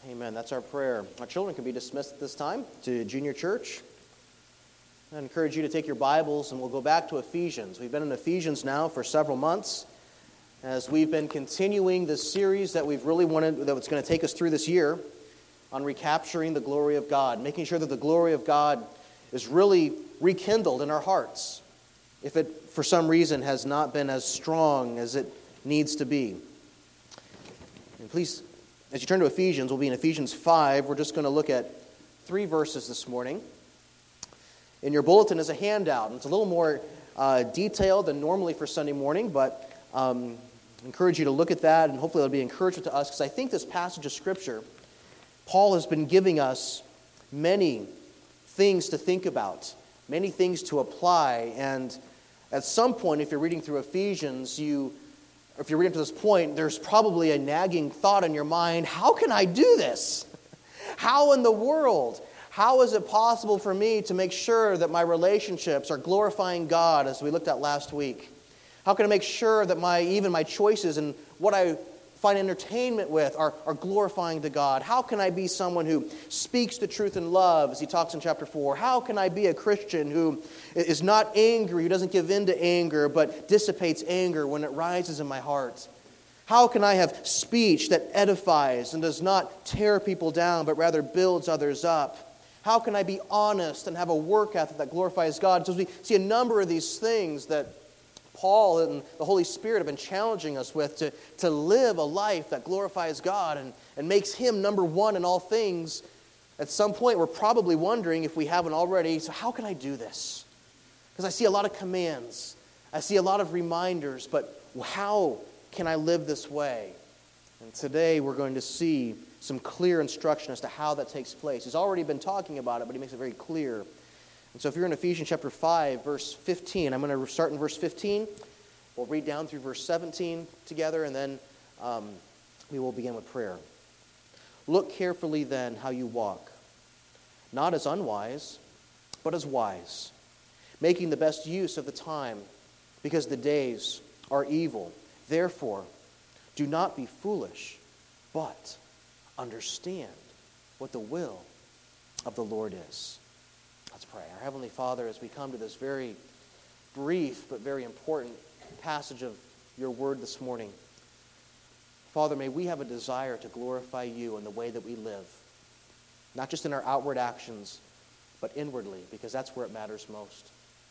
Amen. That's our prayer. Our children can be dismissed at this time to junior church. I encourage you to take your Bibles and we'll go back to Ephesians. We've been in Ephesians now for several months as we've been continuing this series that we've really wanted, that was going to take us through this year on recapturing the glory of God, making sure that the glory of God is really rekindled in our hearts if it, for some reason, has not been as strong as it needs to be. And please, as you turn to Ephesians, we'll be in Ephesians 5. We're just going to look at 3 verses this morning. In your bulletin is a handout, and it's a little more detailed than normally for Sunday morning, but I encourage you to look at that, and hopefully it'll be encouragement to us, because I think this passage of Scripture, Paul has been giving us many things to think about, many things to apply, and at some point, if you're reading through Ephesians, if you're reading to this point, there's probably a nagging thought in your mind, how can I do this? How in the world? How is it possible for me to make sure that my relationships are glorifying God, as we looked at last week? How can I make sure that even my choices and what I find entertainment with are glorifying to God? How can I be someone who speaks the truth in love, as he talks in chapter 4? How can I be a Christian who is not angry, who doesn't give in to anger, but dissipates anger when it rises in my heart? How can I have speech that edifies and does not tear people down, but rather builds others up? How can I be honest and have a work ethic that glorifies God? So we see a number of these things that Paul and the Holy Spirit have been challenging us with to live a life that glorifies God and makes Him number one in all things. At some point, we're probably wondering, if we haven't already, so how can I do this? Because I see a lot of commands. I see a lot of reminders, but how can I live this way? And today we're going to see some clear instruction as to how that takes place. He's already been talking about it, but he makes it very clear. And so if you're in Ephesians chapter 5, verse 15, I'm going to start in verse 15. We'll read down through verse 17 together, and then we will begin with prayer. Look carefully then how you walk, not as unwise, but as wise, making the best use of the time, because the days are evil. Therefore, do not be foolish, but understand what the will of the Lord is. Let's pray. Our Heavenly Father, as we come to this very brief but very important passage of your word this morning, Father, may we have a desire to glorify you in the way that we live, not just in our outward actions, but inwardly, because that's where it matters most.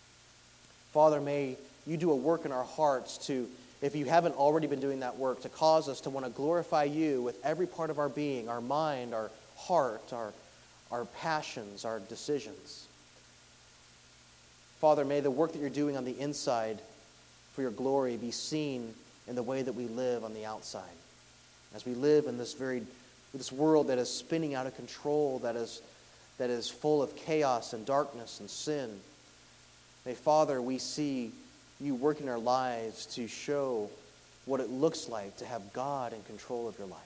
Father, may you do a work in our hearts to, if you haven't already been doing that work, to cause us to want to glorify you with every part of our being, our mind, our heart, our passions, our decisions. Father, may the work that you're doing on the inside for your glory be seen in the way that we live on the outside. As we live in this world that is spinning out of control, that is full of chaos and darkness and sin, may, Father, we see you work in our lives to show what it looks like to have God in control of your life.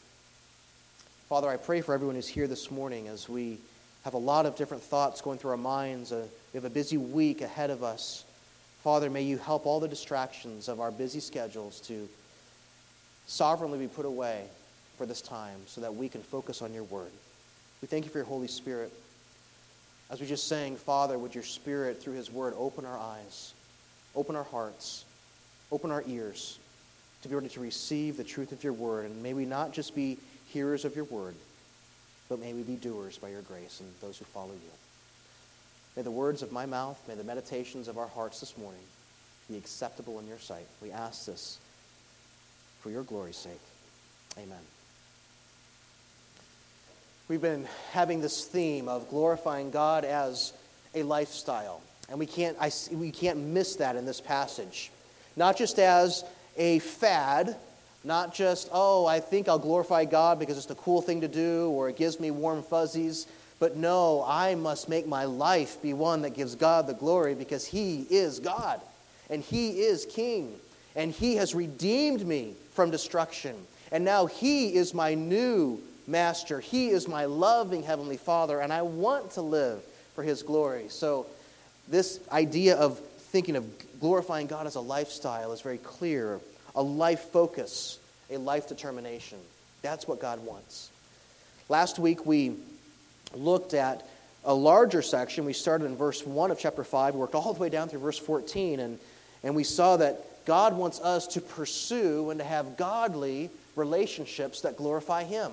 Father, I pray for everyone who's here this morning as we have a lot of different thoughts going through our minds. We have a busy week ahead of us. Father, may you help all the distractions of our busy schedules to sovereignly be put away for this time so that we can focus on your word. We thank you for your Holy Spirit. As we just sang, Father, would your Spirit through his word open our eyes, open our hearts, open our ears to be ready to receive the truth of your word. And may we not just be hearers of your word, but may we be doers by your grace and those who follow you. May the words of my mouth, may the meditations of our hearts this morning be acceptable in your sight. We ask this for your glory's sake. Amen. We've been having this theme of glorifying God as a lifestyle. And we can't miss that in this passage. Not just as a fad, not just, I think I'll glorify God because it's the cool thing to do or it gives me warm fuzzies. But no, I must make my life be one that gives God the glory because he is God and he is King and he has redeemed me from destruction. And now he is my new master. He is my loving Heavenly Father and I want to live for his glory. So this idea of thinking of glorifying God as a lifestyle is very clear. A life focus, a life determination. That's what God wants. Last week we looked at a larger section. We started in verse 1 of chapter 5. We worked all the way down through verse 14, and we saw that God wants us to pursue and to have godly relationships that glorify Him.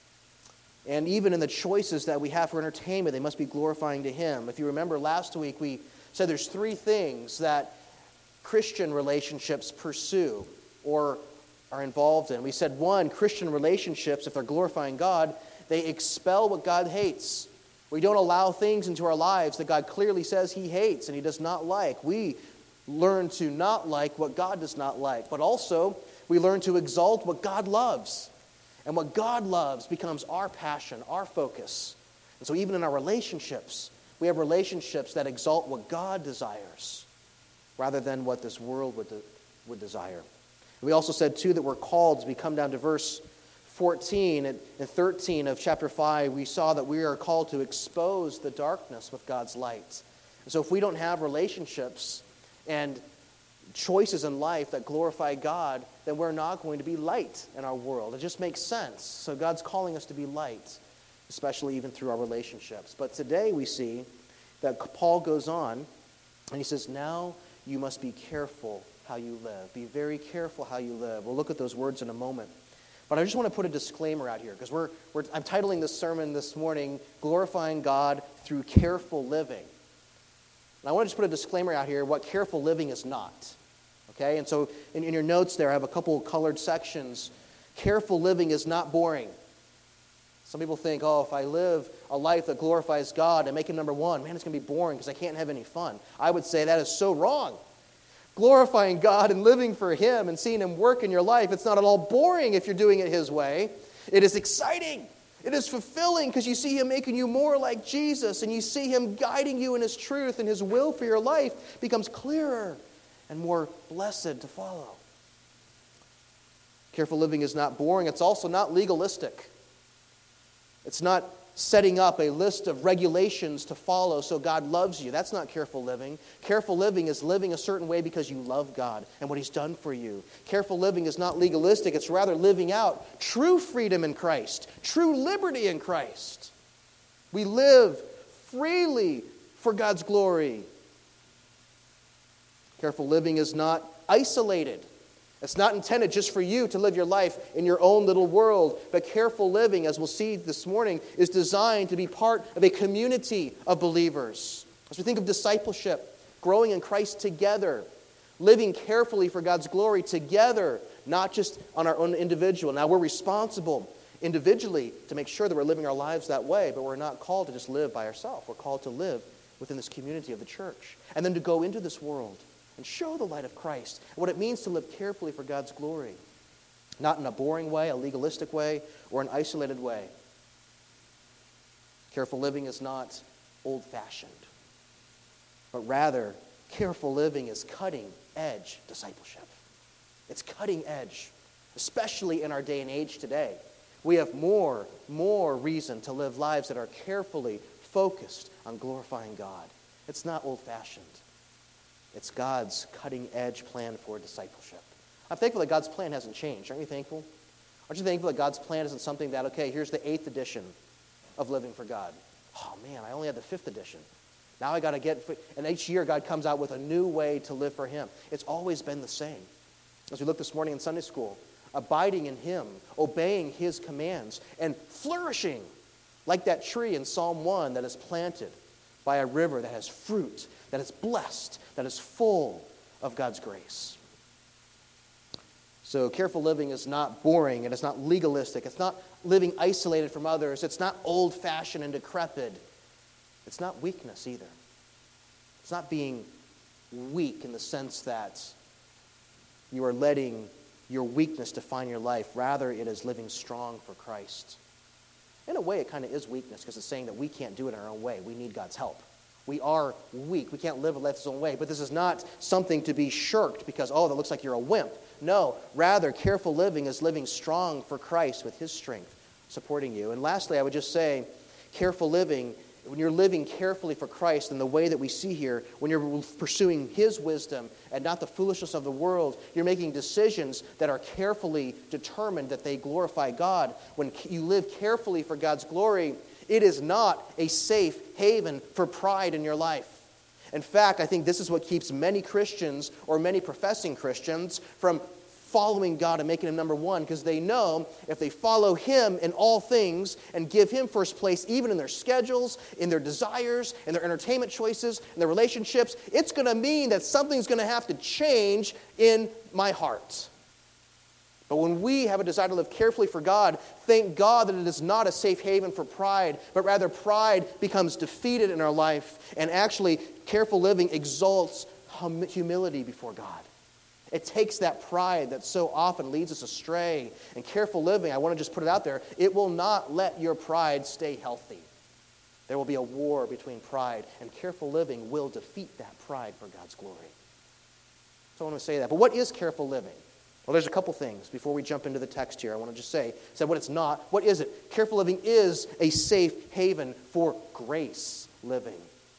And even in the choices that we have for entertainment, they must be glorifying to Him. If you remember last week, we said there's three things that Christian relationships pursue or are involved in. We said, one, Christian relationships, if they're glorifying God, they expel what God hates. We don't allow things into our lives that God clearly says He hates and He does not like. We learn to not like what God does not like. But also, we learn to exalt what God loves. And what God loves becomes our passion, our focus. And so even in our relationships, we have relationships that exalt what God desires rather than what this world would desire. And we also said, too, that we're called, as we come down to verse 14 and 13 of chapter 5, we saw that we are called to expose the darkness with God's light. And so if we don't have relationships and choices in life that glorify God, then we're not going to be light in our world. It just makes sense. So God's calling us to be light, especially even through our relationships. But today we see that Paul goes on and he says, now you must be careful how you live. Be very careful how you live. We'll look at those words in a moment. But I just want to put a disclaimer out here because I'm titling this sermon this morning, Glorifying God Through Careful Living. And I want to just put a disclaimer out here what careful living is not. Okay? And so in your notes there, I have a couple colored sections. Careful living is not boring. Some people think, oh, if I live a life that glorifies God and make Him number one, man, it's going to be boring because I can't have any fun. I would say that is so wrong. Glorifying God and living for Him and seeing Him work in your life, it's not at all boring if you're doing it His way. It is exciting. It is fulfilling because you see Him making you more like Jesus and you see Him guiding you in His truth, and His will for your life becomes clearer and more blessed to follow. Careful living is not boring. It's also not legalistic. It's not setting up a list of regulations to follow so God loves you. That's not careful living. Careful living is living a certain way because you love God and what He's done for you. Careful living is not legalistic. It's rather living out true freedom in Christ, true liberty in Christ. We live freely for God's glory. Careful living is not isolated. It's not intended just for you to live your life in your own little world, but careful living, as we'll see this morning, is designed to be part of a community of believers. As we think of discipleship, growing in Christ together, living carefully for God's glory together, not just on our own individual. Now, we're responsible individually to make sure that we're living our lives that way, but we're not called to just live by ourselves. We're called to live within this community of the church, and then to go into this world and show the light of Christ, and what it means to live carefully for God's glory. Not in a boring way, a legalistic way, or an isolated way. Careful living is not old-fashioned, but rather, careful living is cutting-edge discipleship. It's cutting edge, especially in our day and age today. We have more reason to live lives that are carefully focused on glorifying God. It's not old-fashioned. It's God's cutting-edge plan for discipleship. I'm thankful that God's plan hasn't changed. Aren't you thankful? Aren't you thankful that God's plan isn't something that, okay, here's the 8th edition of living for God. Oh, man, I only had the 5th edition. Now I got to get... And each year God comes out with a new way to live for Him. It's always been the same. As we looked this morning in Sunday school, abiding in Him, obeying His commands, and flourishing like that tree in Psalm 1 that is planted by a river that has fruit, that is blessed, that is full of God's grace. So careful living is not boring, and it's not legalistic. It's not living isolated from others. It's not old-fashioned and decrepit. It's not weakness either. It's not being weak in the sense that you are letting your weakness define your life. Rather, it is living strong for Christ. In a way, it kind of is weakness because it's saying that we can't do it our own way. We need God's help. We are weak. We can't live a life its own way. But this is not something to be shirked because, oh, that looks like you're a wimp. No, rather, careful living is living strong for Christ with His strength supporting you. And lastly, I would just say, careful living when you're living carefully for Christ in the way that we see here, when you're pursuing His wisdom and not the foolishness of the world, you're making decisions that are carefully determined that they glorify God. When you live carefully for God's glory, it is not a safe haven for pride in your life. In fact, I think this is what keeps many Christians or many professing Christians from following God and making Him number one, because they know if they follow Him in all things and give Him first place, even in their schedules, in their desires, in their entertainment choices, in their relationships, it's going to mean that something's going to have to change in my heart. But when we have a desire to live carefully for God, thank God that it is not a safe haven for pride, but rather pride becomes defeated in our life, and actually careful living exalts humility before God. It takes that pride that so often leads us astray. And careful living, I want to just put it out there, it will not let your pride stay healthy. There will be a war between pride, and careful living will defeat that pride for God's glory. So I want to say that. But what is careful living? Well, there's a couple things before we jump into the text here. I want to just say what it's not. What is it? Careful living is a safe haven for grace living.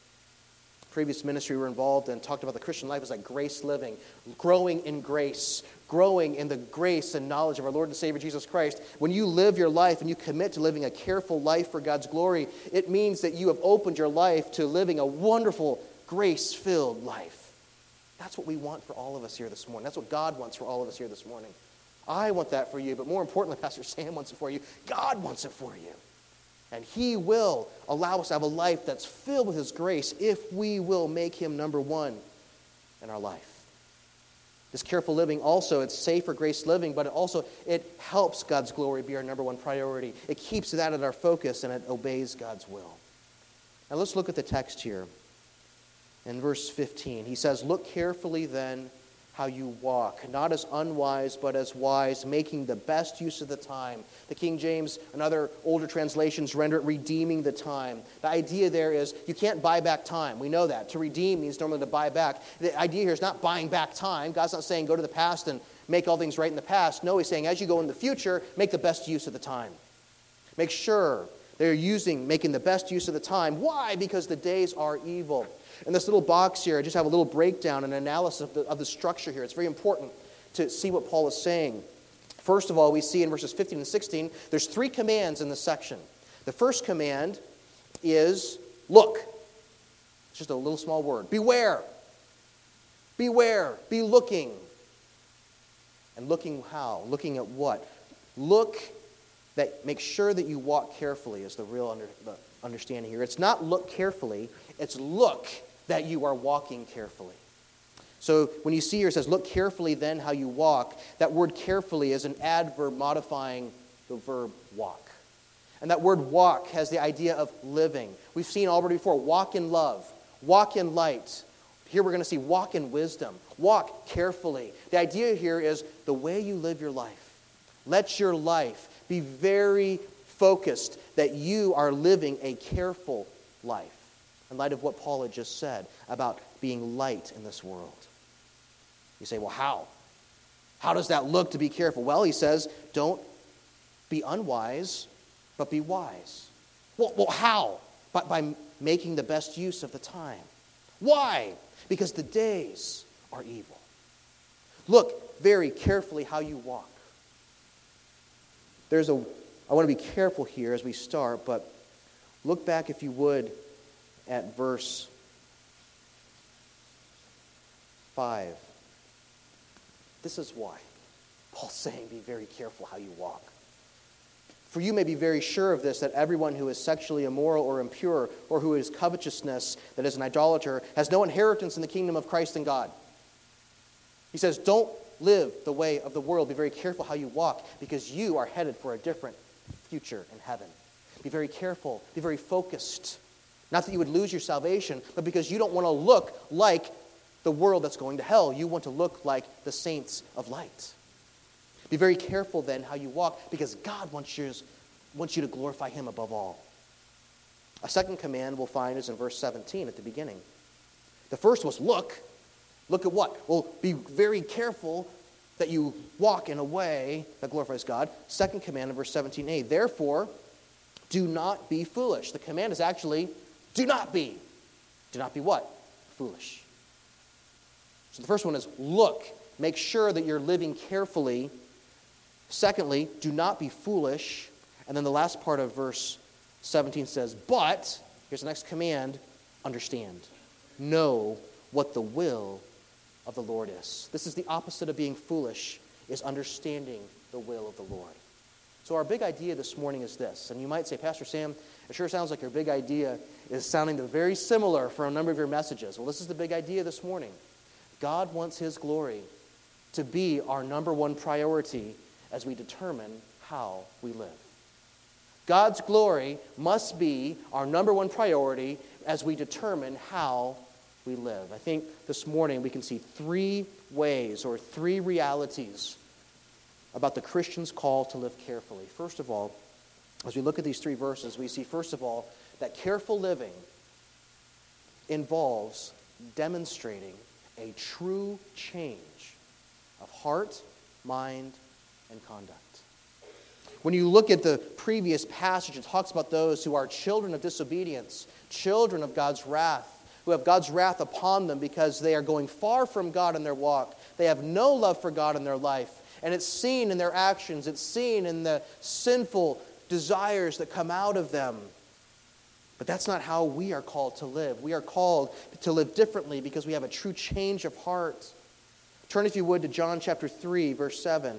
Previous ministry we were involved in talked about the Christian life as like grace living, growing in grace, growing in the grace and knowledge of our Lord and Savior Jesus Christ. When you live your life and you commit to living a careful life for God's glory, it means that you have opened your life to living a wonderful, grace-filled life. That's what we want for all of us here this morning. That's what God wants for all of us here this morning. I want that for you, but more importantly, Pastor Sam wants it for you. God wants it for you. And He will allow us to have a life that's filled with His grace if we will make Him number one in our life. This careful living also, it's safe for grace living, but it helps God's glory be our number one priority. It keeps that at our focus, and it obeys God's will. Now let's look at the text here. In verse 15, he says, "Look carefully then how you walk, not as unwise, but as wise, making the best use of the time." The King James and other older translations render it redeeming the time. The idea there is you can't buy back time. We know that. To redeem means normally to buy back. The idea here is not buying back time. God's not saying go to the past and make all things right in the past. No, He's saying as you go in the future, make the best use of the time. Make sure they're making the best use of the time. Why? Because the days are evil. In this little box here, I just have a little breakdown, an analysis of the structure here. It's very important to see what Paul is saying. First of all, we see in verses 15 and 16, there's 3 commands in this section. The first command is look. It's just a little small word. Beware. Beware. Be looking. And looking how? Looking at what? Make sure that you walk carefully is the real understanding here. It's not look carefully, it's look that you are walking carefully. So when you see here it says, look carefully then how you walk, that word carefully is an adverb modifying the verb walk. And that word walk has the idea of living. We've seen already before, walk in love, walk in light. Here we're going to see walk in wisdom, walk carefully. The idea here is the way you live your life. Let your life be very focused that you are living a careful life in light of what Paul had just said about being light in this world. You say, well, how? How does that look to be careful? Well, he says, don't be unwise, but be wise. Well, how? By making the best use of the time. Why? Because the days are evil. Look very carefully how you walk. I want to be careful here as we start, but look back, if you would, at verse 5. This is why Paul's saying, be very careful how you walk. For you may be very sure of this, that everyone who is sexually immoral or impure, or who is covetousness, that is an idolater, has no inheritance in the kingdom of Christ and God. He says, don't live the way of the world. Be very careful how you walk, because you are headed for a different future in heaven. Be very careful. Be very focused. Not that you would lose your salvation, but because you don't want to look like the world that's going to hell. You want to look like the saints of light. Be very careful then how you walk, because God wants you to glorify Him above all. A second command we'll find is in verse 17 at the beginning. The first was look. Look at what? Well, be very careful that you walk in a way that glorifies God. Second command in verse 17a, therefore, do not be foolish. The command is actually Do not be. Do not be what? Foolish. So the first one is look. Make sure that you're living carefully. Secondly, do not be foolish. And then the last part of verse 17 says, but, here's the next command, understand. Know what the will of the Lord is. This is the opposite of being foolish, is understanding the will of the Lord. So our big idea this morning is this. And you might say, Pastor Sam, it sure sounds like your big idea is sounding very similar for a number of your messages. Well, this is the big idea this morning. God wants His glory to be our number one priority as we determine how we live. God's glory must be our number one priority as we determine how we live. I think this morning we can see three ways or three realities about the Christian's call to live carefully. First of all, as we look at these three verses, we see, first of all, that careful living involves demonstrating a true change of heart, mind, and conduct. When you look at the previous passage, it talks about those who are children of disobedience, children of God's wrath, who have God's wrath upon them because they are going far from God in their walk. They have no love for God in their life. And it's seen in their actions. It's seen in the sinful desires that come out of them. But that's not how we are called to live. We are called to live differently because we have a true change of heart. Turn, if you would, to John chapter 3, verse 7.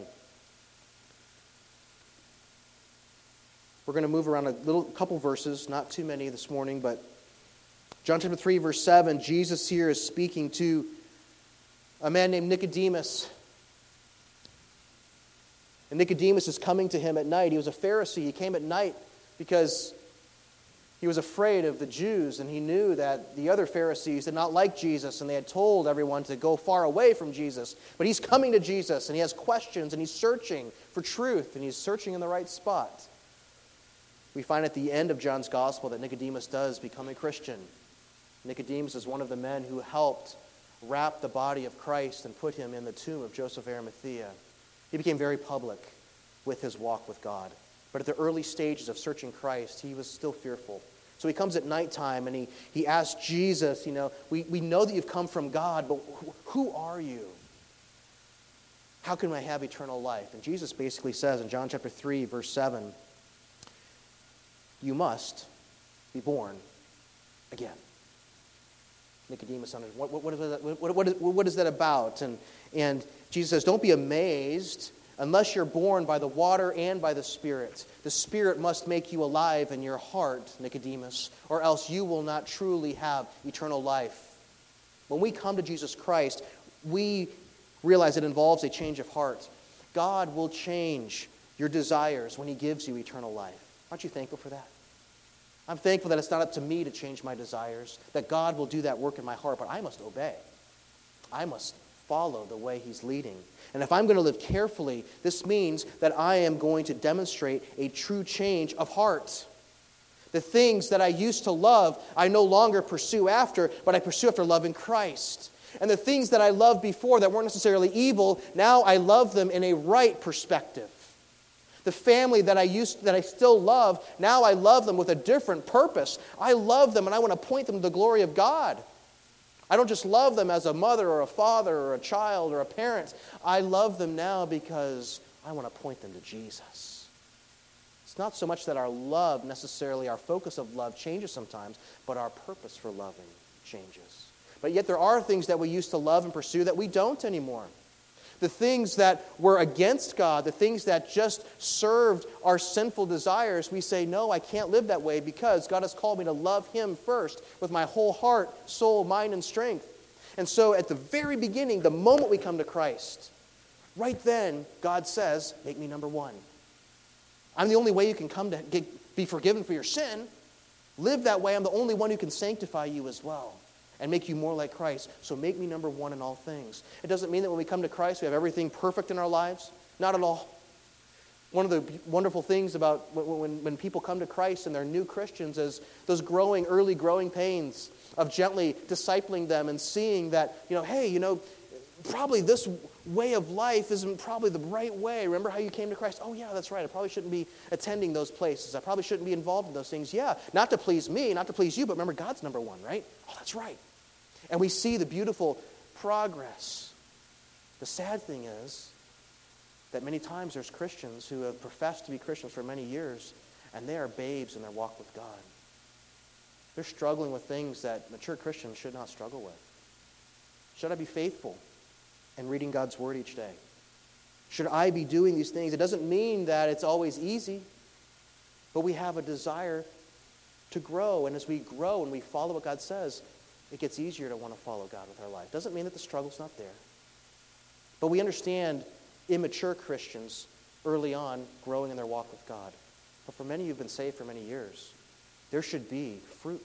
We're going to move around a couple verses, not too many this morning, but John chapter 3, verse 7, Jesus here is speaking to a man named Nicodemus. And Nicodemus is coming to him at night. He was a Pharisee. He came at night because he was afraid of the Jews, and he knew that the other Pharisees did not like Jesus, and they had told everyone to go far away from Jesus. But he's coming to Jesus, and he has questions, and he's searching for truth, and he's searching in the right spot. We find at the end of John's gospel that Nicodemus does become a Christian. Nicodemus is one of the men who helped wrap the body of Christ and put him in the tomb of Joseph of Arimathea. He became very public with his walk with God. But at the early stages of searching Christ, he was still fearful. So he comes at nighttime and he asks Jesus, we know that you've come from God, but who are you? How can I have eternal life? And Jesus basically says in John chapter 3, verse 7, you must be born again. Nicodemus, what is that about? And Jesus says, don't be amazed unless you're born by the water and by the Spirit. The Spirit must make you alive in your heart, Nicodemus, or else you will not truly have eternal life. When we come to Jesus Christ, we realize it involves a change of heart. God will change your desires when He gives you eternal life. Aren't you thankful for that? I'm thankful that it's not up to me to change my desires, that God will do that work in my heart, but I must obey. I must follow the way He's leading. And if I'm going to live carefully, this means that I am going to demonstrate a true change of heart. The things that I used to love, I no longer pursue after, but I pursue after loving Christ. And the things that I loved before that weren't necessarily evil, now I love them in a right perspective. The family that I still love, now I love them with a different purpose. I love them and I want to point them to the glory of God. I don't just love them as a mother or a father or a child or a parent. I love them now because I want to point them to Jesus. It's not so much that our love necessarily, our focus of love changes sometimes, but our purpose for loving changes. But yet there are things that we used to love and pursue that we don't anymore. The things that were against God, the things that just served our sinful desires, we say, no, I can't live that way because God has called me to love Him first with my whole heart, soul, mind, and strength. And so at the very beginning, the moment we come to Christ, right then, God says, make me number one. I'm the only way you can come to be forgiven for your sin. Live that way. I'm the only one who can sanctify you as well and make you more like Christ. So make me number one in all things. It doesn't mean that when we come to Christ, we have everything perfect in our lives. Not at all. One of the wonderful things about when people come to Christ and they're new Christians is those early growing pains of gently discipling them and seeing that, probably this way of life isn't probably the right way. Remember how you came to Christ? Oh, yeah, that's right. I probably shouldn't be attending those places. I probably shouldn't be involved in those things. Yeah, not to please me, not to please you, but remember, God's number one, right? Oh, that's right. And we see the beautiful progress. The sad thing is that many times there's Christians who have professed to be Christians for many years, and they are babes in their walk with God. They're struggling with things that mature Christians should not struggle with. Should I be faithful in reading God's Word each day? Should I be doing these things? It doesn't mean that it's always easy, but we have a desire to grow. And as we grow and we follow what God says, it gets easier to want to follow God with our life. Doesn't mean that the struggle's not there. But we understand immature Christians early on growing in their walk with God. But for many who've been saved for many years, there should be fruit.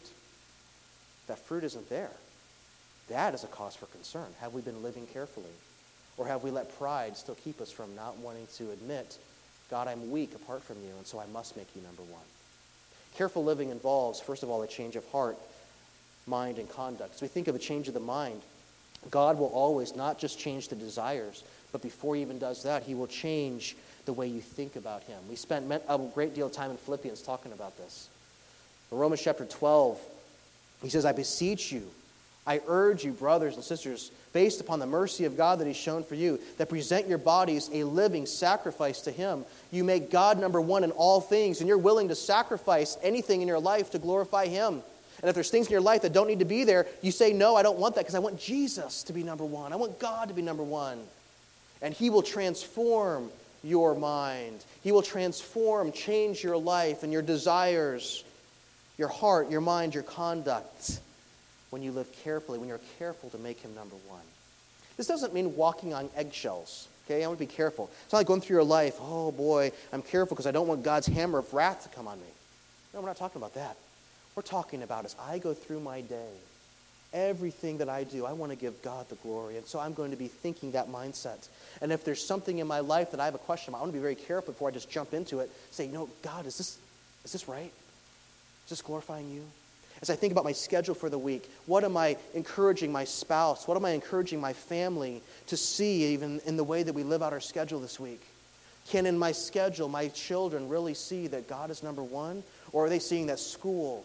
That fruit isn't there. That is a cause for concern. Have we been living carefully? Or have we let pride still keep us from not wanting to admit, God, I'm weak apart from you, and so I must make you number one? Careful living involves, first of all, a change of heart, mind, and conduct. As we think of a change of the mind, God will always not just change the desires, but before he even does that, he will change the way you think about him. We spent a great deal of time in Philippians talking about this. In Romans chapter 12, he says, I beseech you, I urge you, brothers and sisters, based upon the mercy of God that he's shown for you, that present your bodies a living sacrifice to him. You make God number one in all things, and you're willing to sacrifice anything in your life to glorify him. And if there's things in your life that don't need to be there, you say, no, I don't want that because I want Jesus to be number one. I want God to be number one. And he will transform your mind. He will change your life and your desires, your heart, your mind, your conduct when you live carefully, when you're careful to make him number one. This doesn't mean walking on eggshells, okay? I want to be careful. It's not like going through your life, oh boy, I'm careful because I don't want God's hammer of wrath to come on me. No, we're not talking about that. We're talking about as I go through my day, everything that I do, I want to give God the glory. And so I'm going to be thinking that mindset. And if there's something in my life that I have a question about, I want to be very careful before I just jump into it. Say, God, is this right? Is this glorifying you? As I think about my schedule for the week, what am I encouraging my spouse? What am I encouraging my family to see even in the way that we live out our schedule this week? Can in my schedule my children really see that God is number one? Or are they seeing that school?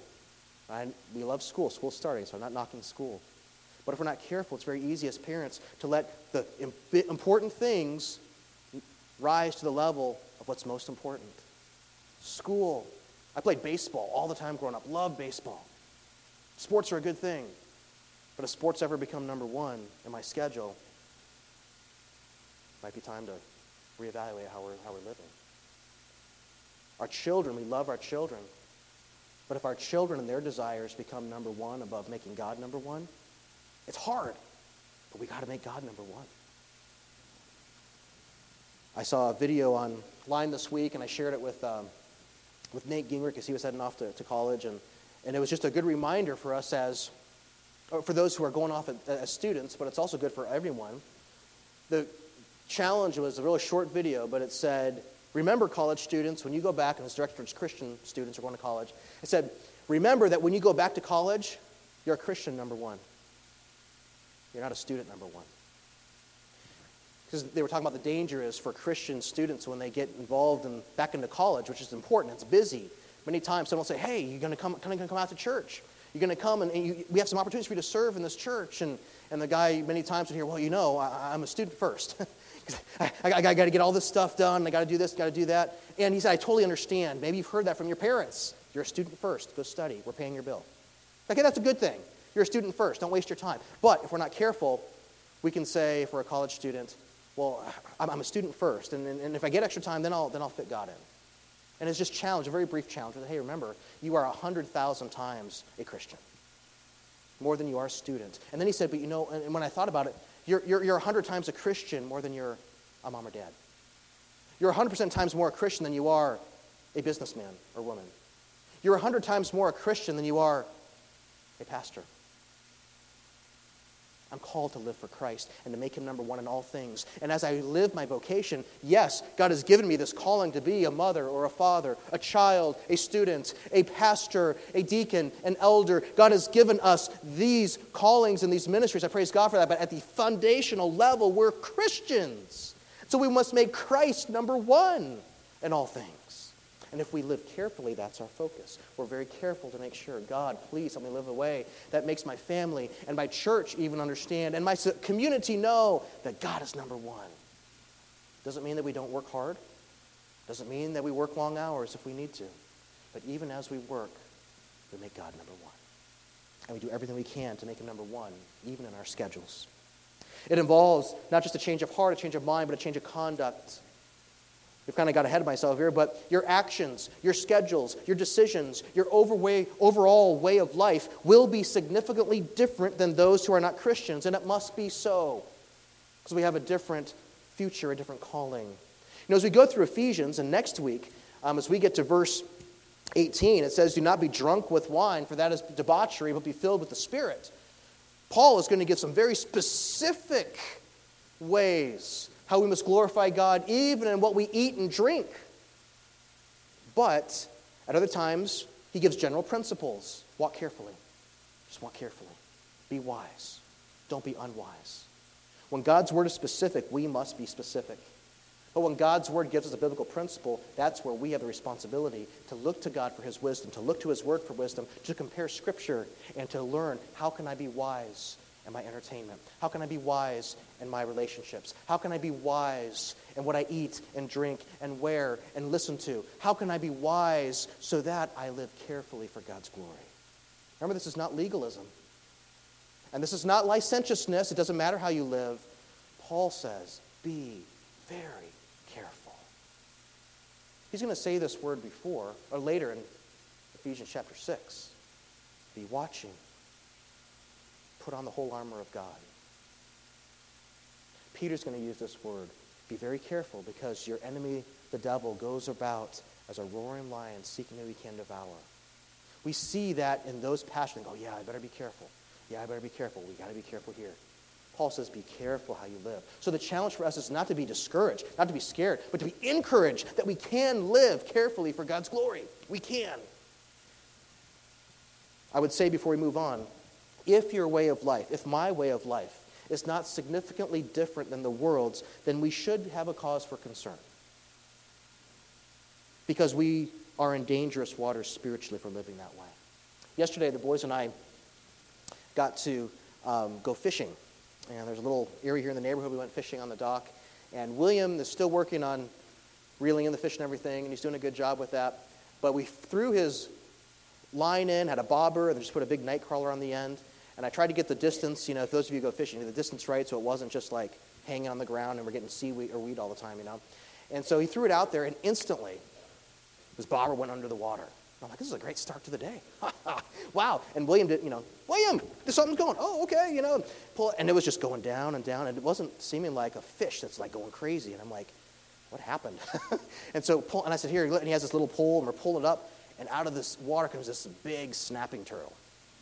We love school. School's starting, so I'm not knocking school. But if we're not careful, it's very easy as parents to let the important things rise to the level of what's most important. School. I played baseball all the time growing up. Loved baseball. Sports are a good thing. But if sports ever become number one in my schedule, it might be time to reevaluate how we're living. Our children, we love our children. But if our children and their desires become number one above making God number one, it's hard. But we got to make God number one. I saw a video online this week, and I shared it with Nate Gingrich as he was heading off to college. And it was just a good reminder for us for those who are going off as students, but it's also good for everyone. The challenge was a really short video, but it said, remember, college students, when you go back, and it's directed towards Christian students who are going to college, it said, remember that when you go back to college, you're a Christian number one. You're not a student number one. Because they were talking about the danger is for Christian students when they get involved back into college, which is important, it's busy. Many times someone will say, hey, you're going to come out to church. You're going to come, and we have some opportunities for you to serve in this church. And the guy many times would hear, well, I'm a student first. I got to get all this stuff done. I got to do this, got to do that. And he said, I totally understand. Maybe you've heard that from your parents. You're a student first. Go study. We're paying your bill. Okay, that's a good thing. You're a student first. Don't waste your time. But if we're not careful, we can say, if we're a college student, well, I'm a student first. And if I get extra time, then I'll fit God in. And it's just a very brief challenge. Hey, remember, you are 100,000 times a Christian. More than you are a student. And then he said, but and when I thought about it, you're 100 times a Christian more than you're a mom or dad. You're 100% times more a Christian than you are a businessman or woman. You're 100 times more a Christian than you are a pastor. I'm called to live for Christ and to make him number one in all things. And as I live my vocation, yes, God has given me this calling to be a mother or a father, a child, a student, a pastor, a deacon, an elder. God has given us these callings and these ministries. I praise God for that. But at the foundational level, we're Christians. So we must make Christ number one in all things. And if we live carefully, that's our focus. We're very careful to make sure, God, please help me live a way that makes my family and my church even understand and my community know that God is number one. Doesn't mean that we don't work hard. Doesn't mean that we work long hours if we need to. But even as we work, we make God number one. And we do everything we can to make him number one, even in our schedules. It involves not just a change of heart, a change of mind, but a change of conduct. We've kind of got ahead of myself here, but your actions, your schedules, your decisions, your overall way of life will be significantly different than those who are not Christians, and it must be so, because we have a different future, a different calling. As we go through Ephesians, and next week, as we get to verse 18, it says, "Do not be drunk with wine, for that is debauchery, but be filled with the Spirit." Paul is going to give some very specific ways how we must glorify God even in what we eat and drink. But at other times, he gives general principles. Walk carefully. Just walk carefully. Be wise. Don't be unwise. When God's word is specific, we must be specific. But when God's word gives us a biblical principle, that's where we have the responsibility to look to God for his wisdom, to look to his word for wisdom, to compare Scripture, and to learn, how can I be wise in my entertainment? How can I be wise in my relationships? How can I be wise in what I eat and drink and wear and listen to? How can I be wise so that I live carefully for God's glory? Remember, this is not legalism. And this is not licentiousness. It doesn't matter how you live. Paul says, be very careful. He's going to say this word before or later in Ephesians chapter 6. Be watching. Put on the whole armor of God. Peter's going to use this word. Be very careful, because your enemy, the devil, goes about as a roaring lion seeking who he can devour. We see that in those passages. Oh, yeah, I better be careful. Yeah, I better be careful. We got to be careful here. Paul says, be careful how you live. So the challenge for us is not to be discouraged, not to be scared, but to be encouraged that we can live carefully for God's glory. We can. I would say before we move on, if your way of life, if my way of life is not significantly different than the world's, then we should have a cause for concern. Because we are in dangerous waters spiritually for living that way. Yesterday, the boys and I got to go fishing. And there's a little area here in the neighborhood. We went fishing on the dock. And William is still working on reeling in the fish and everything, and he's doing a good job with that. But we threw his line in, had a bobber, and just put a big night crawler on the end. And I tried to get the distance, if those of you go fishing, the distance right, so it wasn't just like hanging on the ground and we're getting seaweed or weed all the time, And so he threw it out there, and instantly his bobber went under the water. I'm like, this is a great start to the day. Wow. And William did, William, there's something going. Oh, okay, pull it. And it was just going down and down, and it wasn't seeming like a fish that's like going crazy. And I'm like, what happened? And so, and I said, here, and he has this little pole, and we're pulling it up, and out of this water comes this big snapping turtle.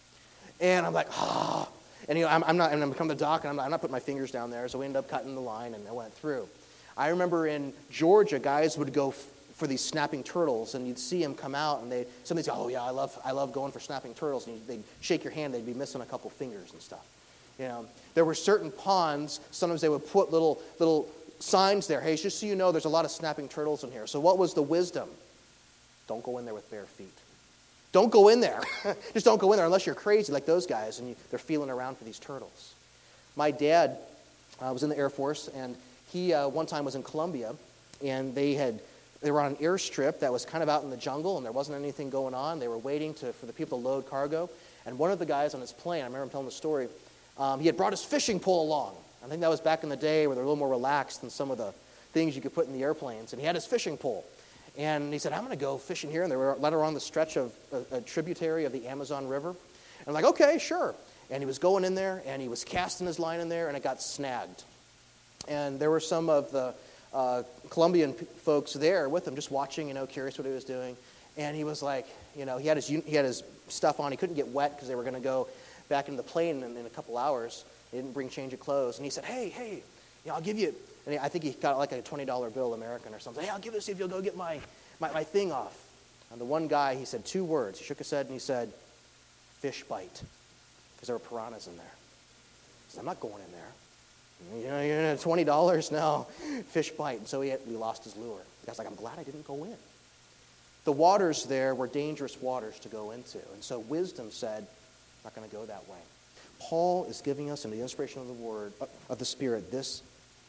And I'm like, And I'm coming to the dock, and I'm not putting my fingers down there, so we ended up cutting the line, and it went through. I remember in Georgia, guys would go for these snapping turtles, and you'd see them come out, and somebody'd say, oh yeah, I love going for snapping turtles, and they'd shake your hand, they'd be missing a couple fingers and stuff. There were certain ponds, sometimes they would put little signs there, hey, just so you know, there's a lot of snapping turtles in here. So what was the wisdom? Don't go in there with bare feet. Don't go in there. Just don't go in there unless you're crazy like those guys and they're feeling around for these turtles. My dad was in the Air Force, and he one time was in Colombia, and they were on an airstrip that was kind of out in the jungle, and there wasn't anything going on. They were waiting for the people to load cargo, and one of the guys on his plane, I remember him telling the story, he had brought his fishing pole along. I think that was back in the day where they were a little more relaxed than some of the things you could put in the airplanes, and he had his fishing pole. And he said, I'm going to go fishing here. And they were led around the stretch of a tributary of the Amazon River. And I'm like, okay, sure. And he was going in there, and he was casting his line in there, and it got snagged. And there were some of the Colombian folks there with him, just watching, curious what he was doing. And he was like, he had his stuff on. He couldn't get wet because they were going to go back into the plane in a couple hours. He didn't bring change of clothes. And he said, hey, I'll give you, and I think he got like a $20 bill American or something. Hey, I'll give this if you'll go get my thing off. And the one guy, he said 2 words. He shook his head and he said, fish bite, because there were piranhas in there. He said, I'm not going in there. You know, you're in $20 now, fish bite. And so he lost his lure. The guy's like, I'm glad I didn't go in. The waters there were dangerous waters to go into. And so wisdom said, I'm not going to go that way. Paul is giving us, in the inspiration of the Word, of the Spirit, this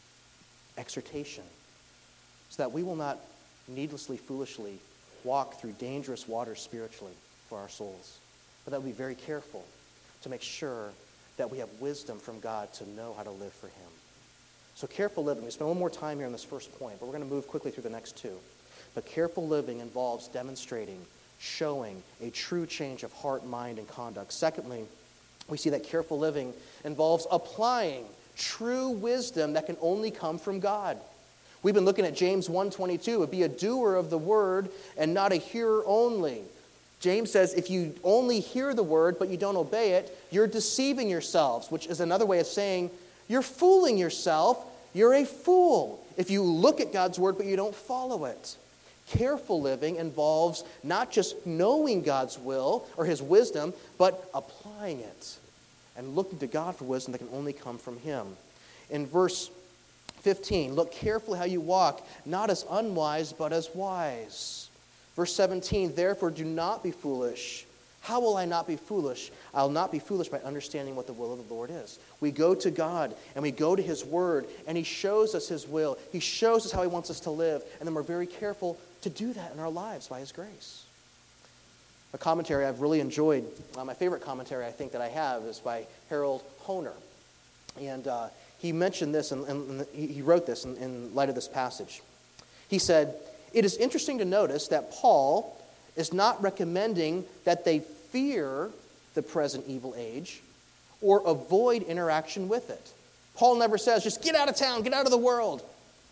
exhortation so that we will not needlessly, foolishly walk through dangerous waters spiritually for our souls, but that we be very careful to make sure that we have wisdom from God to know how to live for Him. So careful living. We spend a little more time here on this first point, but we're going to move quickly through the next 2. But careful living involves demonstrating, showing a true change of heart, mind, and conduct. Secondly, we see that careful living involves applying true wisdom that can only come from God. We've been looking at James 1:22. Be a doer of the word and not a hearer only. James says if you only hear the word but you don't obey it, you're deceiving yourselves, which is another way of saying you're fooling yourself. You're a fool if you look at God's word but you don't follow it. Careful living involves not just knowing God's will or His wisdom, but applying it and looking to God for wisdom that can only come from Him. In verse 15, look carefully how you walk, not as unwise, but as wise. Verse 17, therefore do not be foolish. How will I not be foolish? I'll not be foolish by understanding what the will of the Lord is. We go to God and we go to His Word and He shows us His will. He shows us how He wants us to live. And then we're very careful to do that in our lives by His grace. A commentary I've really enjoyed, my favorite commentary I think that I have is by Harold Hoehner. And he mentioned this, and he wrote this in light of this passage. He said, it is interesting to notice that Paul is not recommending that they fear the present evil age or avoid interaction with it. Paul never says, just get out of town, get out of the world.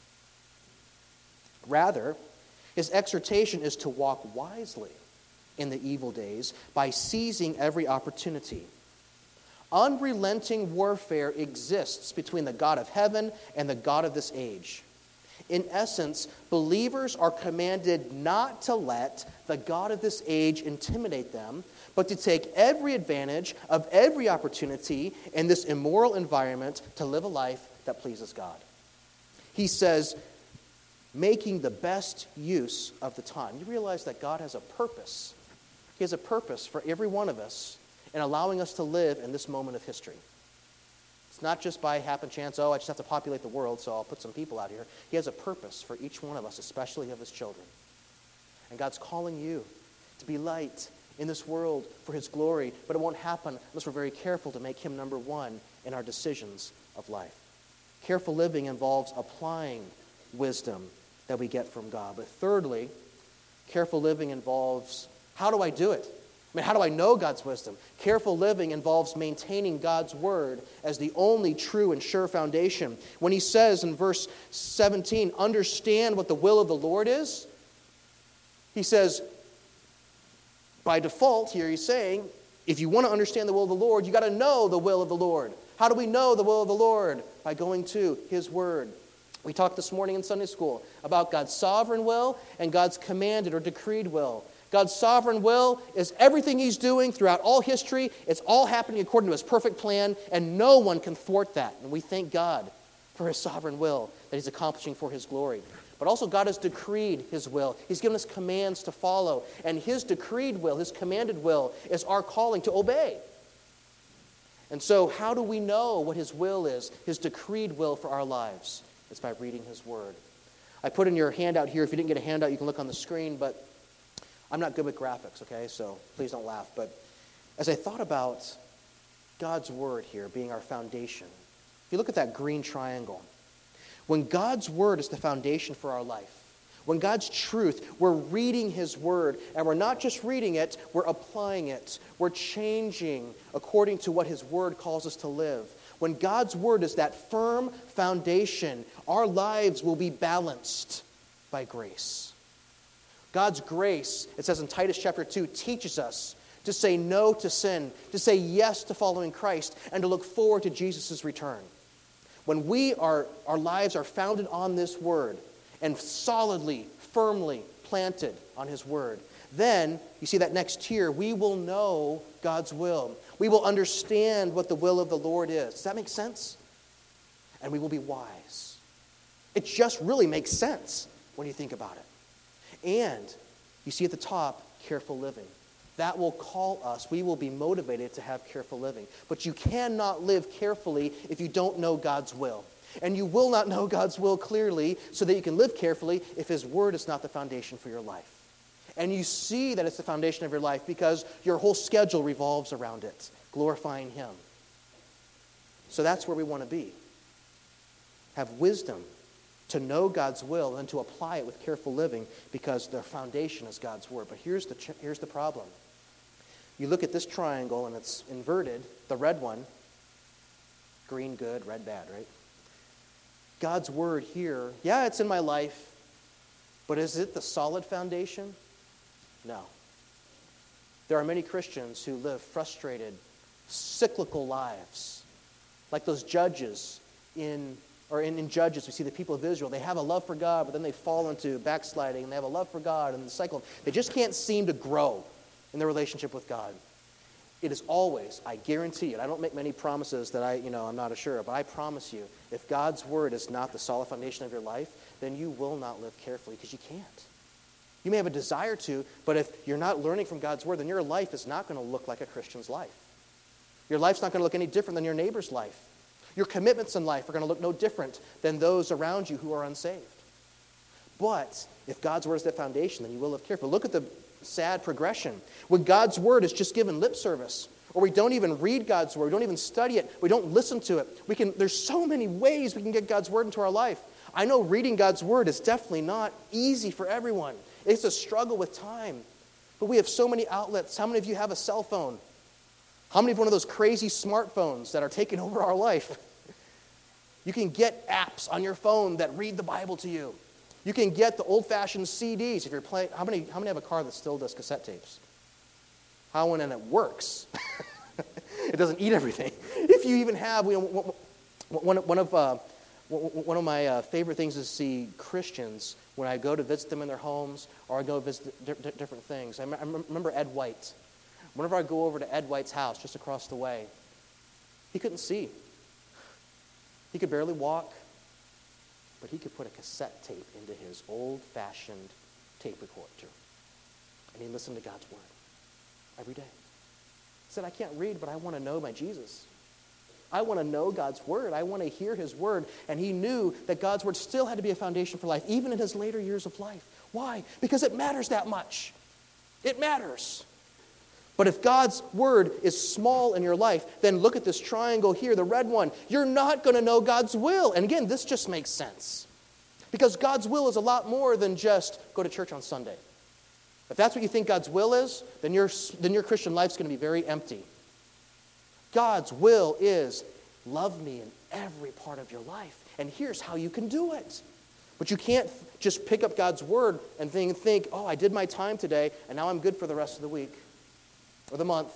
Rather, his exhortation is to walk wisely in the evil days by seizing every opportunity. Unrelenting warfare exists between the God of heaven and the God of this age. In essence, believers are commanded not to let the God of this age intimidate them, but to take every advantage of every opportunity in this immoral environment to live a life that pleases God. He says, making the best use of the time. You realize that God has a purpose. He has a purpose for every one of us in allowing us to live in this moment of history. It's not just by happen chance, I just have to populate the world, so I'll put some people out here. He has a purpose for each one of us, especially of His children. And God's calling you to be light in this world for His glory, but it won't happen unless we're very careful to make Him number one in our decisions of life. Careful living involves applying wisdom that we get from God. But thirdly, careful living involves, how do I do it? How do I know God's wisdom? Careful living involves maintaining God's word as the only true and sure foundation. When he says in verse 17, understand what the will of the Lord is, he says, by default here he's saying, if you want to understand the will of the Lord, you got to know the will of the Lord. How do we know the will of the Lord? By going to His word. We talked this morning in Sunday school about God's sovereign will and God's commanded or decreed will. God's sovereign will is everything He's doing throughout all history. It's all happening according to His perfect plan, and no one can thwart that. And we thank God for His sovereign will that He's accomplishing for His glory. But also God has decreed His will. He's given us commands to follow. And His decreed will, His commanded will, is our calling to obey. And so how do we know what His will is, His decreed will for our lives? It's by reading His word. I put in your handout here. If you didn't get a handout, you can look on the screen, but I'm not good with graphics, okay? So please don't laugh. But as I thought about God's word here being our foundation, if you look at that green triangle, when God's word is the foundation for our life, when God's truth, we're reading His word, and we're not just reading it, we're applying it. We're changing according to what His word calls us to live. When God's word is that firm foundation, our lives will be balanced by grace. God's grace, it says in Titus chapter 2, teaches us to say no to sin, to say yes to following Christ, and to look forward to Jesus' return. When our lives are founded on this Word and solidly, firmly planted on His Word, then, you see that next tier, we will know God's will. We will understand what the will of the Lord is. Does that make sense? And we will be wise. It just really makes sense when you think about it. And you see at the top, careful living. That will call us. We will be motivated to have careful living. But you cannot live carefully if you don't know God's will. And you will not know God's will clearly so that you can live carefully if His Word is not the foundation for your life. And you see that it's the foundation of your life because your whole schedule revolves around it, glorifying Him. So that's where we want to be. Have wisdom to know God's will and to apply it with careful living because the foundation is God's Word. But here's the problem. You look at this triangle and it's inverted, the red one, green good, red bad, right? God's Word here, yeah, it's in my life, but is it the solid foundation? No. There are many Christians who live frustrated, cyclical lives. Like those judges in Judges, we see the people of Israel. They have a love for God, but then they fall into backsliding, and they have a love for God, and the cycle. They just can't seem to grow in their relationship with God. It is always, I guarantee it, I don't make many promises that I'm not sure of, but I promise you, if God's Word is not the solid foundation of your life, then you will not live carefully because you can't. You may have a desire to, but if you're not learning from God's Word, then your life is not going to look like a Christian's life. Your life's not going to look any different than your neighbor's life. Your commitments in life are going to look no different than those around you who are unsaved. But if God's Word is the foundation, then you will live carefully. Look at the sad progression. When God's Word is just given lip service, or we don't even read God's Word, we don't even study it, we don't listen to it. There's so many ways we can get God's Word into our life. I know reading God's Word is definitely not easy for everyone. It's a struggle with time. But we have so many outlets. How many of you have a cell phone? How many of one of those crazy smartphones that are taking over our life? You can get apps on your phone that read the Bible to you. You can get the old-fashioned CDs if you're playing. How many have a car that still does cassette tapes? And it works. It doesn't eat everything. If you even have, one of my favorite things is to see Christians when I go to visit them in their homes or I go visit different things. I remember Ed White. Whenever I go over to Ed White's house just across the way, he couldn't see. He could barely walk, but he could put a cassette tape into his old-fashioned tape recorder. And he listened to God's Word every day. He said, I can't read, but I want to know my Jesus. I want to know God's Word. I want to hear His Word. And he knew that God's Word still had to be a foundation for life, even in his later years of life. Why? Because it matters that much. It matters. But if God's Word is small in your life, then look at this triangle here, the red one. You're not going to know God's will. And again, this just makes sense. Because God's will is a lot more than just go to church on Sunday. If that's what you think God's will is, then your Christian life's going to be very empty. God's will is love me in every part of your life. And here's how you can do it. But you can't just pick up God's Word and think, oh, I did my time today, and now I'm good for the rest of the week or the month.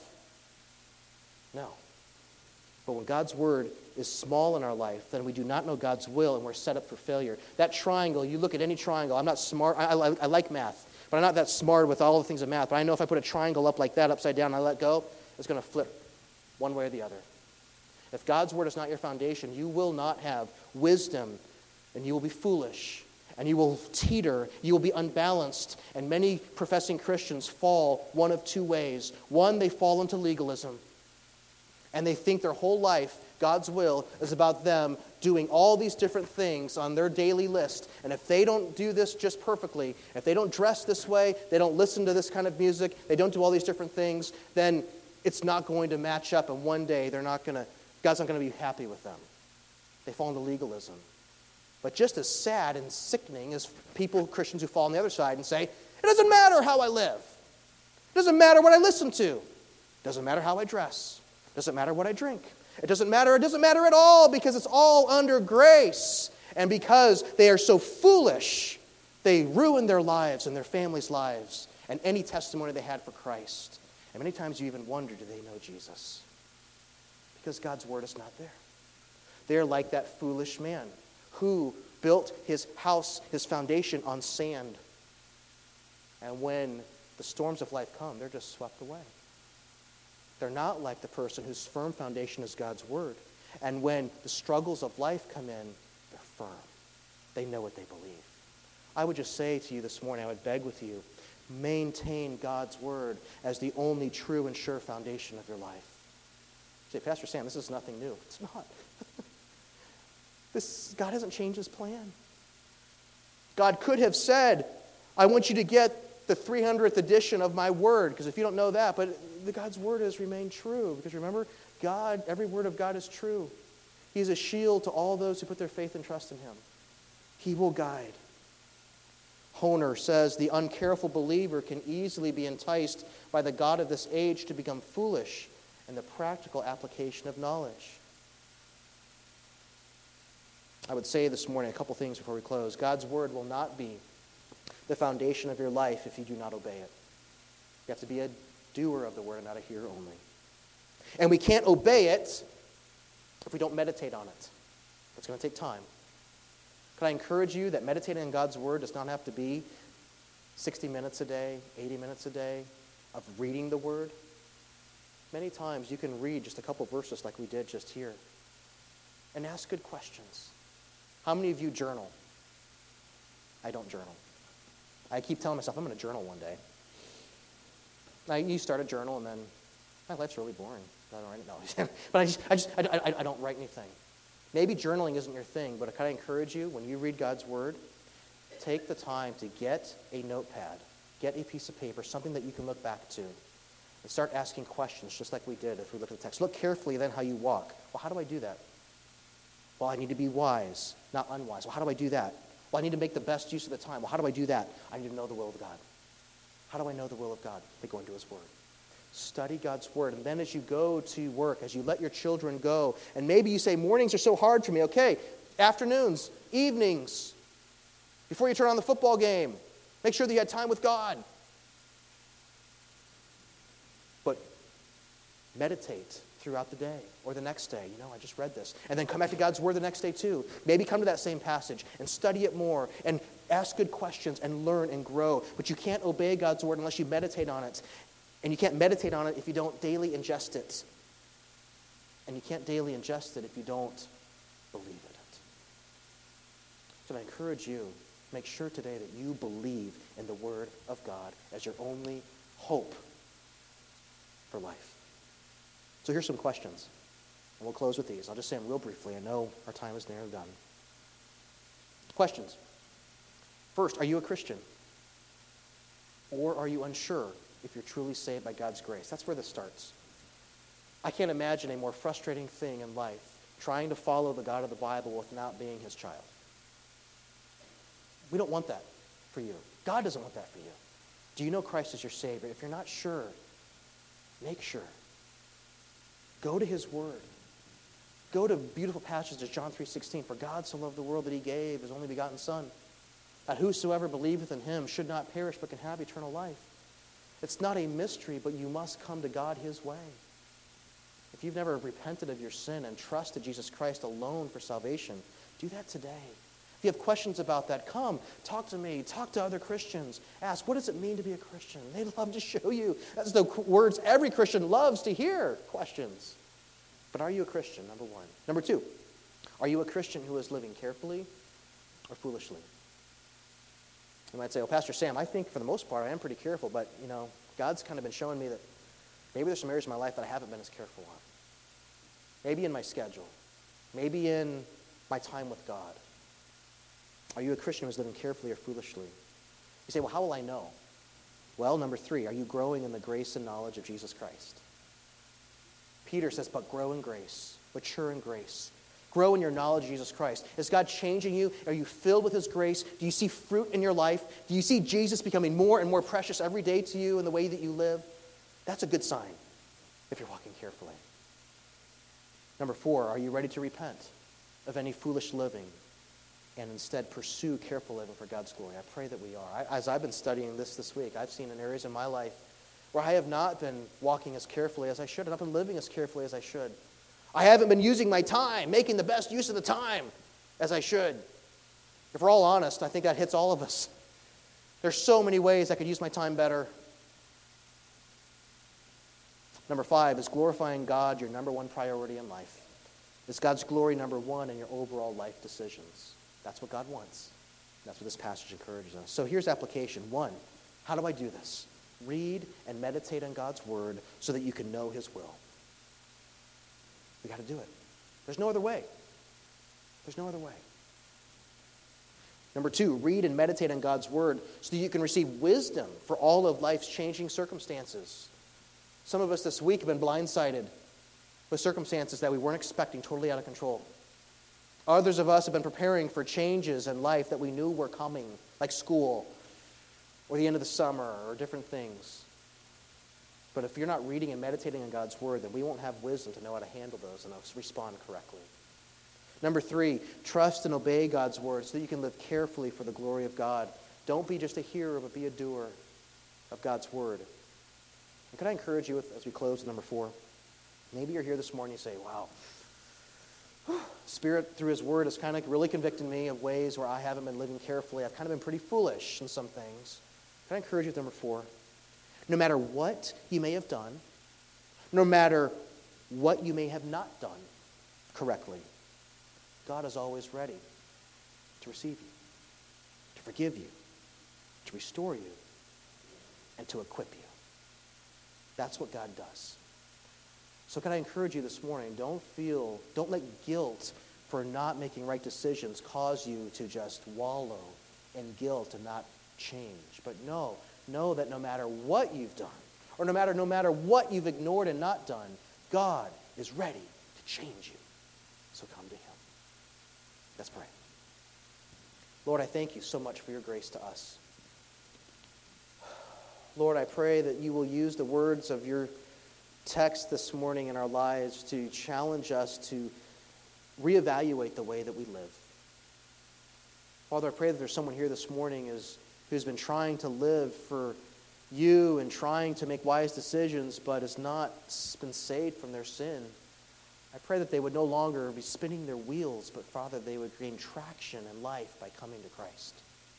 No. But when God's Word is small in our life, then we do not know God's will, and we're set up for failure. That triangle, you look at any triangle. I'm not smart. I like math, but I'm not that smart with all the things of math. But I know if I put a triangle up like that, upside down, and I let go, it's going to flip one way or the other. If God's Word is not your foundation, you will not have wisdom, and you will be foolish, and you will teeter, you will be unbalanced. And many professing Christians fall one of two ways. One, they fall into legalism, and they think their whole life, God's will, is about them doing all these different things on their daily list. And if they don't do this just perfectly, if they don't dress this way, they don't listen to this kind of music, they don't do all these different things, then it's not going to match up, and one day God's not going to be happy with them. They fall into legalism. But just as sad and sickening as Christians who fall on the other side and say, it doesn't matter how I live. It doesn't matter what I listen to. It doesn't matter how I dress. It doesn't matter what I drink. It doesn't matter at all because it's all under grace. And because they are so foolish, they ruin their lives and their families' lives and any testimony they had for Christ. And many times you even wonder, do they know Jesus? Because God's word is not there. They're like that foolish man who built his house, his foundation on sand. And when the storms of life come, they're just swept away. They're not like the person whose firm foundation is God's word. And when the struggles of life come in, they're firm. They know what they believe. I would just say to you this morning, I would beg with you, maintain God's word as the only true and sure foundation of your life. You say, Pastor Sam, this is nothing new. It's not. God hasn't changed his plan. God could have said, I want you to get the 300th edition of my word, because if you don't know that, but God's word has remained true. Because remember, God, every word of God is true. He is a shield to all those who put their faith and trust in him. He will guide. Honer says, the uncareful believer can easily be enticed by the God of this age to become foolish in the practical application of knowledge. I would say this morning a couple things before we close. God's word will not be the foundation of your life if you do not obey it. You have to be a doer of the word and not a hearer only. And we can't obey it if we don't meditate on it. It's going to take time. Can I encourage you that meditating on God's word does not have to be 60 minutes a day, 80 minutes a day of reading the word? Many times you can read just a couple verses like we did just here and ask good questions. How many of you journal? I don't journal. I keep telling myself I'm going to journal one day. You start a journal and then my life's really boring. I don't write, no. But I don't write anything. Maybe journaling isn't your thing, but can I encourage you, when you read God's word, take the time to get a notepad, get a piece of paper, something that you can look back to, and start asking questions, just like we did if we look at the text. Look carefully then how you walk. Well, how do I do that? Well, I need to be wise, not unwise. Well, how do I do that? Well, I need to make the best use of the time. Well, how do I do that? I need to know the will of God. How do I know the will of God? By going to his word. Study God's word. And then as you go to work, as you let your children go, and maybe you say, mornings are so hard for me. Okay, afternoons, evenings, before you turn on the football game, make sure that you had time with God. But meditate throughout the day or the next day. I just read this. And then come back to God's word the next day too. Maybe come to that same passage and study it more and ask good questions and learn and grow. But you can't obey God's word unless you meditate on it. And you can't meditate on it if you don't daily ingest it. And you can't daily ingest it if you don't believe it. So I encourage you, make sure today that you believe in the word of God as your only hope for life. So here's some questions. And we'll close with these. I'll just say them real briefly. I know our time is nearly done. Questions. First, are you a Christian? Or are you unsure if you're truly saved by God's grace? That's where this starts. I can't imagine a more frustrating thing in life, trying to follow the God of the Bible without being his child. We don't want that for you. God doesn't want that for you. Do you know Christ as your Savior? If you're not sure, make sure. Go to his word. Go to beautiful passages, John 3:16. For God so loved the world that he gave his only begotten Son, that whosoever believeth in him should not perish but can have eternal life. It's not a mystery, but you must come to God his way. If you've never repented of your sin and trusted Jesus Christ alone for salvation, do that today. If you have questions about that, come, talk to me, talk to other Christians. Ask, what does it mean to be a Christian? They'd love to show you. That's the words every Christian loves to hear, questions. But are you a Christian, number one? Number two, are you a Christian who is living carefully or foolishly? You might say, well, Pastor Sam, I think for the most part I am pretty careful, but, God's kind of been showing me that maybe there's some areas in my life that I haven't been as careful on. Maybe in my schedule. Maybe in my time with God. Are you a Christian who is living carefully or foolishly? You say, well, how will I know? Well, number three, are you growing in the grace and knowledge of Jesus Christ? Peter says, but grow in grace, mature in grace. Grow in your knowledge of Jesus Christ. Is God changing you? Are you filled with his grace? Do you see fruit in your life? Do you see Jesus becoming more and more precious every day to you in the way that you live? That's a good sign if you're walking carefully. Number four, are you ready to repent of any foolish living and instead pursue careful living for God's glory? I pray that we are. As I've been studying this week, I've seen in areas in my life where I have not been walking as carefully as I should, and not been living as carefully as I should. I haven't been using my time, making the best use of the time as I should. If we're all honest, I think that hits all of us. There's so many ways I could use my time better. Number 5, is glorifying God your number one priority in life? Is God's glory number one in your overall life decisions? That's what God wants. That's what this passage encourages us. So here's application. 1, how do I do this? Read and meditate on God's word so that you can know his will. We got to do it. There's no other way. There's no other way. Number 2, read and meditate on God's word so that you can receive wisdom for all of life's changing circumstances. Some of us this week have been blindsided with circumstances that we weren't expecting, totally out of control. Others of us have been preparing for changes in life that we knew were coming, like school or the end of the summer or different things. But if you're not reading and meditating on God's word, then we won't have wisdom to know how to handle those and respond correctly. Number 3, trust and obey God's word so that you can live carefully for the glory of God. Don't be just a hearer, but be a doer of God's word. And can I encourage you, as we close with number 4, maybe you're here this morning and you say, wow, Spirit through his word has kind of really convicted me of ways where I haven't been living carefully. I've kind of been pretty foolish in some things. Can I encourage you with number 4? No matter what you may have done, no matter what you may have not done correctly, God is always ready to receive you, to forgive you, to restore you, and to equip you. That's what God does. So can I encourage you this morning, don't let guilt for not making right decisions cause you to just wallow in guilt and not change. But know that no matter what you've done, or no matter what you've ignored and not done, God is ready to change you. So come to him. Let's pray. Lord, I thank you so much for your grace to us. Lord, I pray that you will use the words of your text this morning in our lives to challenge us to reevaluate the way that we live. Father, I pray that there's someone here this morning who's been trying to live for you and trying to make wise decisions, but has not been saved from their sin. I pray that they would no longer be spinning their wheels, but Father, they would gain traction in life by coming to Christ.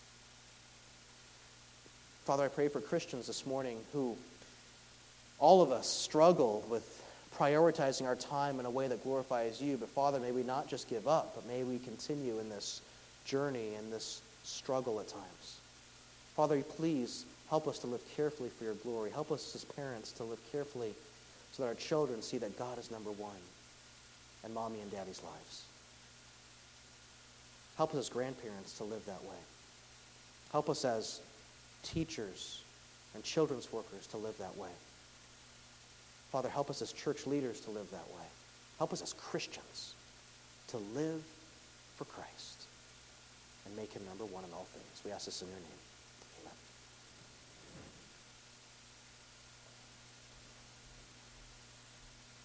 Father, I pray for Christians this morning who, all of us, struggle with prioritizing our time in a way that glorifies you. But Father, may we not just give up, but may we continue in this journey and this struggle at times. Father, please help us to live carefully for your glory. Help us as parents to live carefully so that our children see that God is number one in mommy and daddy's lives. Help us as grandparents to live that way. Help us as teachers and children's workers to live that way. Father, help us as church leaders to live that way. Help us as Christians to live for Christ and make him number one in all things. We ask this in your name.